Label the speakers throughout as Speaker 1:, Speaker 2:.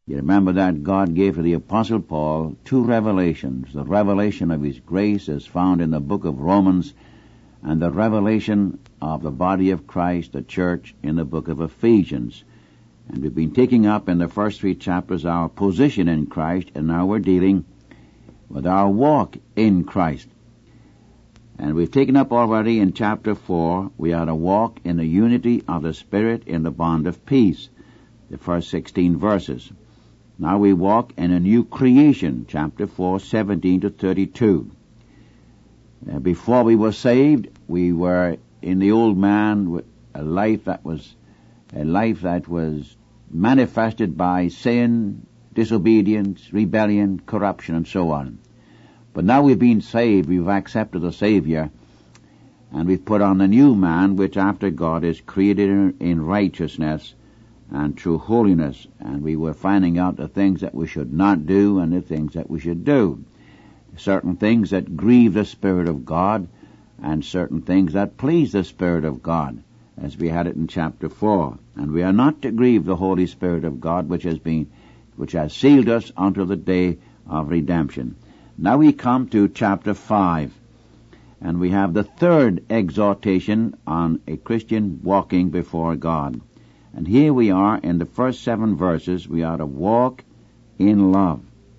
Speaker 1: You remember that God gave to the Apostle Paul two revelations. The revelation of His grace is found in the book of Romans, and the revelation of the body of Christ, the church, in the book of Ephesians. And we've been taking up in the first three chapters our position in Christ, and now we're dealing with our walk in Christ. And we've taken up already in chapter 4, we are to walk in the unity of the Spirit in the bond of peace, the first 16 verses. Now we walk in a new creation, chapter 4, 17 to 32. Before we were saved, we were in the old man with a life that was manifested by sin, disobedience, rebellion, corruption, and so on. But now we've been saved, we've accepted the Savior, and we've put on the new man, which after God is created in righteousness and true holiness. And we were finding out the things that we should not do and the things that we should do. Certain things that grieve the Spirit of God and certain things that please the Spirit of God, as we had it in chapter 4. And we are not to grieve the Holy Spirit of God, which has sealed us unto the day of redemption. Now we come to chapter 5, and we have the third exhortation on a Christian walking before God. And here we are in the first 7 verses. We are to walk in love.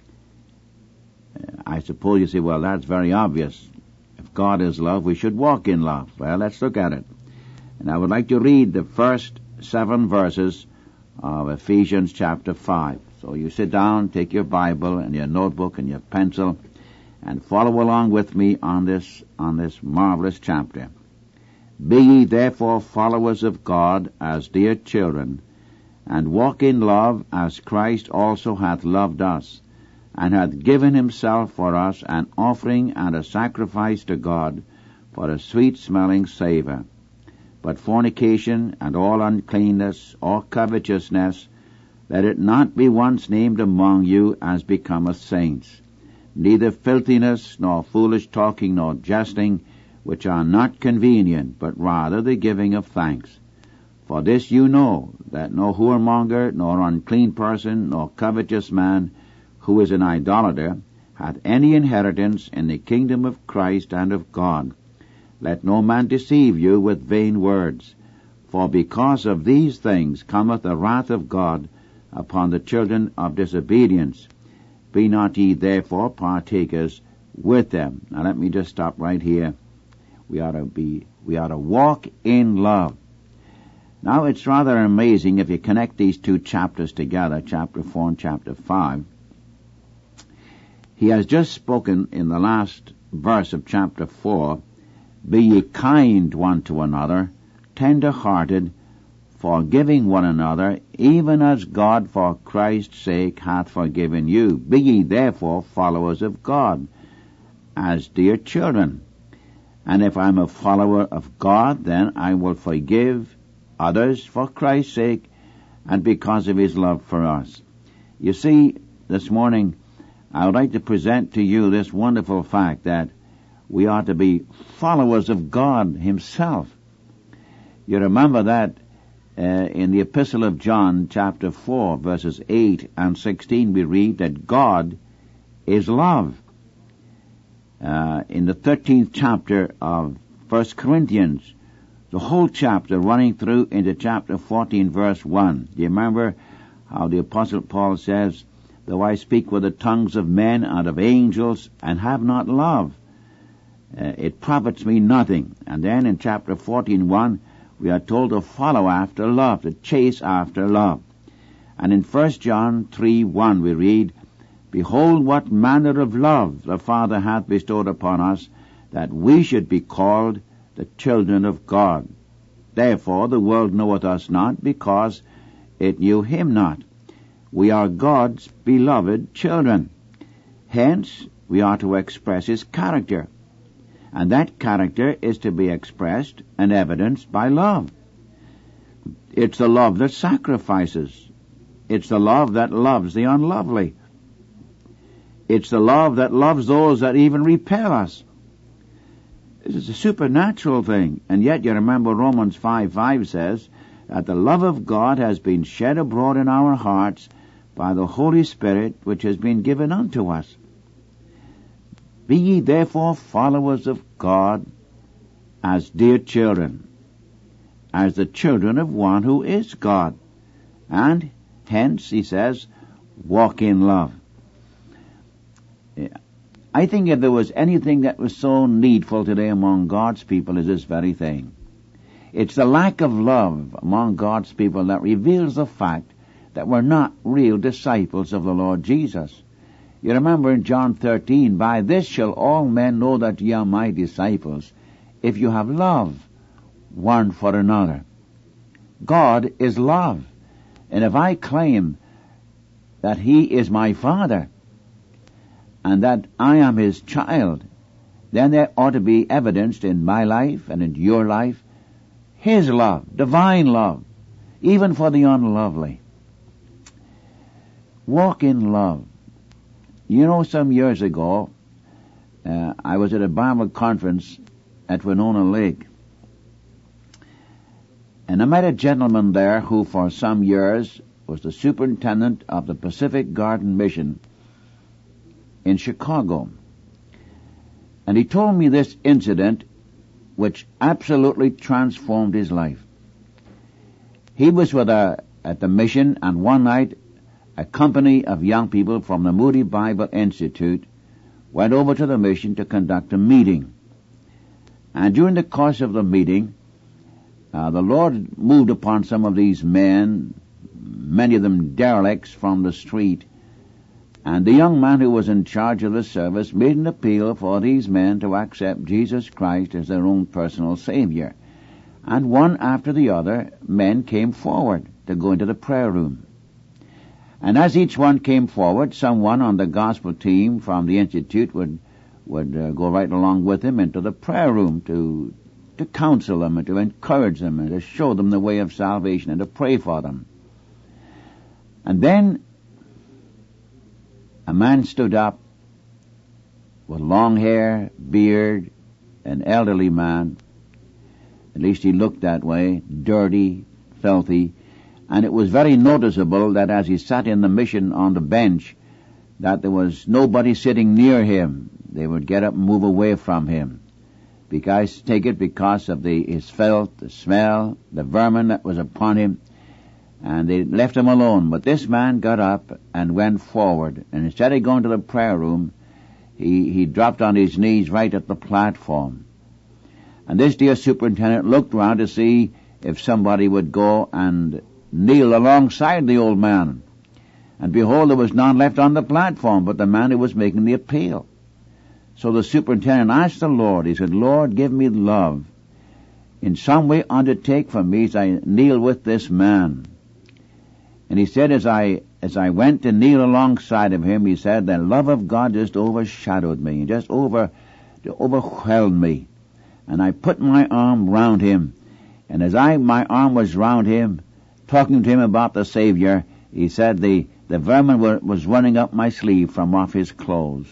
Speaker 1: I suppose you say, well, that's very obvious. If God is love, we should walk in love. Well, let's look at it. And I would like to read the first 7 verses of Ephesians chapter 5. So you sit down, take your Bible and your notebook and your pencil, and follow along with me on this marvelous chapter. Be ye therefore followers of God as dear children, and walk in love as Christ also hath loved us, and hath given himself for us an offering and a sacrifice to God for a sweet-smelling savour. But fornication and all uncleanness or covetousness, let it not be once named among you as becometh saints, neither filthiness, nor foolish talking, nor jesting, which are not convenient, but rather the giving of thanks. For this you know, that no whoremonger, nor unclean person, nor covetous man, who is an idolater, hath any inheritance in the kingdom of Christ and of God. Let no man deceive you with vain words, for because of these things cometh the wrath of God upon the children of disobedience. Be not ye therefore partakers with them. Now let me just stop right here. We ought to walk in love. Now it's rather amazing if you connect these two chapters together, chapter 4 and chapter 5. He has just spoken in the last verse of chapter 4, be ye kind one to another, tender-hearted, forgiving one another, even as God for Christ's sake hath forgiven you. Be ye therefore followers of God, as dear children. And if I'm a follower of God, then I will forgive others for Christ's sake and because of his love for us. You see, this morning I would like to present to you this wonderful fact that we are to be followers of God himself. You remember that in the Epistle of John, chapter 4, verses 8 and 16, we read that God is love. In the 13th chapter of 1 Corinthians, the whole chapter running through into chapter 14, verse 1. Do you remember how the Apostle Paul says, though I speak with the tongues of men and of angels and have not love, it profits me nothing. And then in chapter 14:1, we are told to follow after love, to chase after love. And in 1 John 3:1 we read, behold what manner of love the Father hath bestowed upon us, that we should be called the children of God. Therefore the world knoweth us not, because it knew him not. We are God's beloved children. Hence we are to express his character. And that character is to be expressed and evidenced by love. It's the love that sacrifices. It's the love that loves the unlovely. It's the love that loves those that even repel us. This is a supernatural thing. And yet you remember Romans 5:5 says that the love of God has been shed abroad in our hearts by the Holy Spirit which has been given unto us. Be ye therefore followers of God as dear children, as the children of one who is God, and hence, he says, walk in love. I think if there was anything that was so needful today among God's people is this very thing. It's the lack of love among God's people that reveals the fact that we're not real disciples of the Lord Jesus. You remember in John 13, by this shall all men know that ye are my disciples, if you have love one for another. God is love. And if I claim that He is my Father, and that I am His child, then there ought to be evidenced in my life and in your life His love, divine love, even for the unlovely. Walk in love. You know, some years ago, I was at a Bible conference at Winona Lake, and I met a gentleman there who for some years was the superintendent of the Pacific Garden Mission in Chicago. And he told me this incident which absolutely transformed his life. He was at the mission, and one night a company of young people from the Moody Bible Institute went over to the mission to conduct a meeting. And during the course of the meeting, the Lord moved upon some of these men, many of them derelicts from the street, and the young man who was in charge of the service made an appeal for these men to accept Jesus Christ as their own personal Savior. And one after the other, men came forward to go into the prayer room. And as each one came forward, someone on the gospel team from the Institute would go right along with him into the prayer room to counsel them and to encourage them and to show them the way of salvation and to pray for them. And then a man stood up with long hair, beard, an elderly man. At least he looked that way, dirty, filthy. And it was very noticeable that as he sat in the mission on the bench, that there was nobody sitting near him. They would get up and move away from him. Because of his filth, the smell, the vermin that was upon him, and they left him alone. But this man got up and went forward, and instead of going to the prayer room, he dropped on his knees right at the platform. And this dear superintendent looked around to see if somebody would go and kneel alongside the old man. And behold, there was none left on the platform but the man who was making the appeal. So the superintendent asked the Lord, he said, Lord, give me love. In some way undertake for me as I kneel with this man. And he said, as I went to kneel alongside of him, he said, the love of God just overshadowed me, just overwhelmed me. And I put my arm round him. And as my arm was round him, talking to him about the Savior, he said the vermin was running up my sleeve from off his clothes.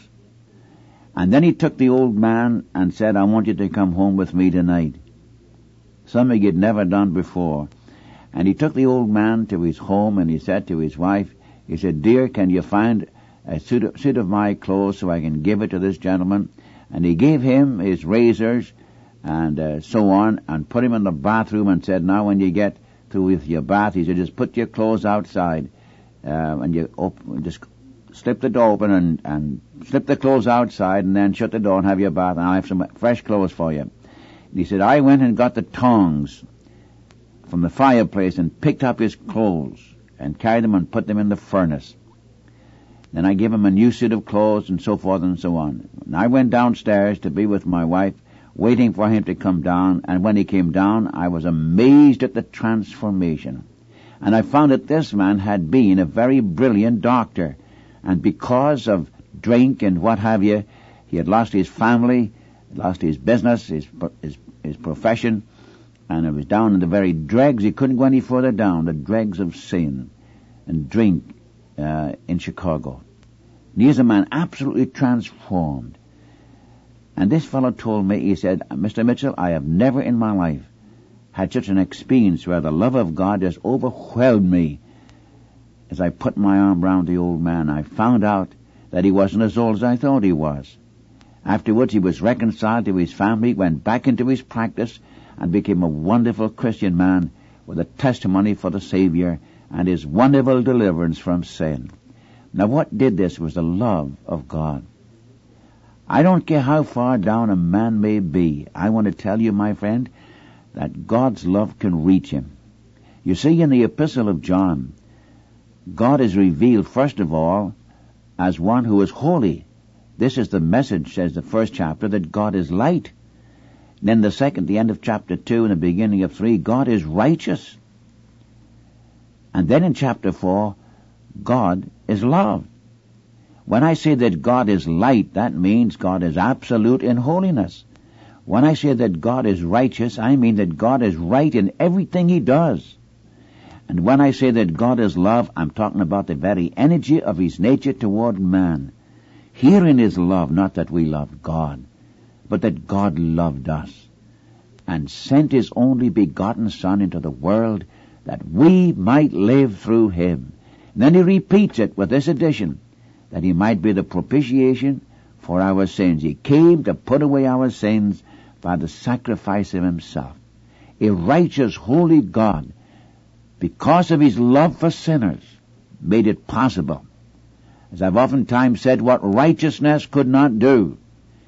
Speaker 1: And then he took the old man and said, I want you to come home with me tonight. Something he'd never done before. And he took the old man to his home, and he said to his wife, he said, dear, can you find a suit of my clothes so I can give it to this gentleman? And he gave him his razors and so on, and put him in the bathroom and said, now when you get through with your bath, he said, just put your clothes outside, and you just slip the door open and slip the clothes outside, and then shut the door and have your bath, and I'll have some fresh clothes for you. And he said, I went and got the tongs from the fireplace and picked up his clothes and carried them and put them in the furnace. Then I gave him a new suit of clothes and so forth and so on. And I went downstairs to be with my wife, waiting for him to come down, and when he came down, I was amazed at the transformation. And I found that this man had been a very brilliant doctor, and because of drink and what have you, he had lost his family, lost his business, his profession, and it was down in the very dregs. He couldn't go any further down, the dregs of sin and drink in Chicago. And he is a man absolutely transformed. And this fellow told me, he said, Mr. Mitchell, I have never in my life had such an experience where the love of God just overwhelmed me. as I put my arm round the old man, I found out that he wasn't as old as I thought he was. Afterwards, he was reconciled to his family, went back into his practice, and became a wonderful Christian man with a testimony for the Savior and his wonderful deliverance from sin. Now, what did this was the love of God. I don't care how far down a man may be. I want to tell you, my friend, that God's love can reach him. You see, in the Epistle of John, God is revealed, first of all, as one who is holy. This is the message, says the first chapter, that God is light. Then the second, the end of chapter 2 and the beginning of 3, God is righteous. And then in chapter 4, God is love. When I say that God is light, that means God is absolute in holiness. When I say that God is righteous, I mean that God is right in everything He does. And when I say that God is love, I'm talking about the very energy of His nature toward man. Herein is love, not that we loved God, but that God loved us and sent His only begotten Son into the world that we might live through Him. And then He repeats it with this addition, that He might be the propitiation for our sins. He came to put away our sins by the sacrifice of Himself. A righteous, holy God, because of His love for sinners, made it possible. As I've oftentimes said, what righteousness could not do,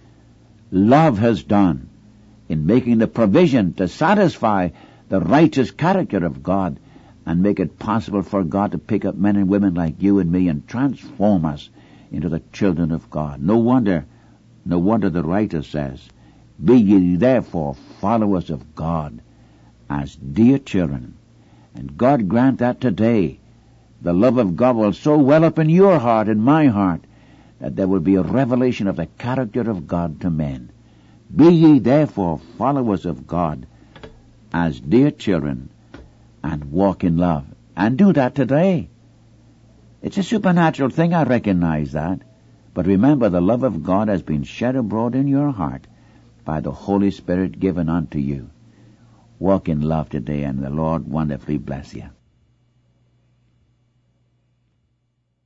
Speaker 1: love has done in making the provision to satisfy the righteous character of God and make it possible for God to pick up men and women like you and me and transform us into the children of God. No wonder the writer says, "Be ye therefore followers of God as dear children." And God grant that today the love of God will so well up in your heart and my heart that there will be a revelation of the character of God to men. Be ye therefore followers of God as dear children and walk in love. And do that today. It's a supernatural thing, I recognize that. But remember, the love of God has been shed abroad in your heart by the Holy Spirit given unto you. Walk in love today, and the Lord wonderfully bless you.